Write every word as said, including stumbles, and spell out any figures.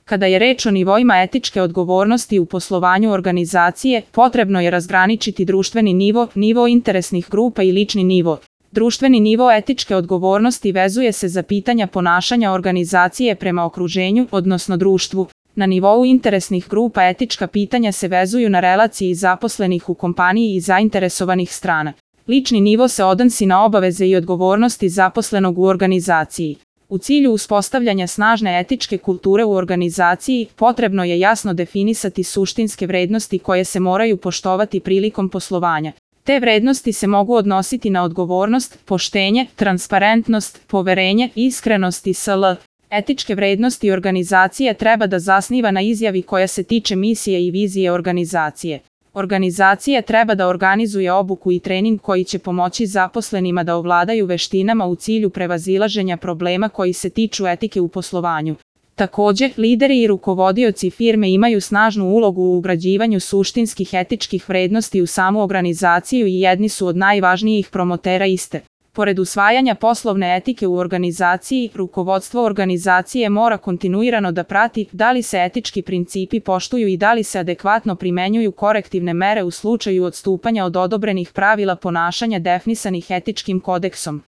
Kada je reč o nivoima etičke odgovornosti u poslovanju organizacije, potrebno je razgraničiti društveni nivo, nivo interesnih grupa i lični nivo. Društveni nivo etičke odgovornosti vezuje se za pitanja ponašanja organizacije prema okruženju, odnosno društvu. Na nivou interesnih grupa etička pitanja se vezuju na relaciji zaposlenih u kompaniji i zainteresovanih strana. Lični nivo se odnosi na obaveze i odgovornosti zaposlenog u organizaciji. U cilju uspostavljanja snažne etičke kulture u organizaciji, potrebno je jasno definisati suštinske vrednosti koje se moraju poštovati prilikom poslovanja. Te vrednosti se mogu odnositi na odgovornost, poštenje, transparentnost, poverenje, iskrenost i sl. Etičke vrednosti organizacije treba da zasniva na izjavi koja se tiče misije i vizije organizacije. Organizacija treba da organizuje obuku i trening koji će pomoći zaposlenima da ovladaju veštinama u cilju prevazilaženja problema koji se tiču etike u poslovanju. Također, lideri i rukovodioci firme imaju snažnu ulogu u ugrađivanju suštinskih etičkih vrednosti u samu organizaciju i jedni su od najvažnijih promotera iste. Pored usvajanja poslovne etike u organizaciji, rukovodstvo organizacije mora kontinuirano da prati da li se etički principi poštuju i da li se adekvatno primenjuju korektivne mere u slučaju odstupanja od odobrenih pravila ponašanja definisanih etičkim kodeksom.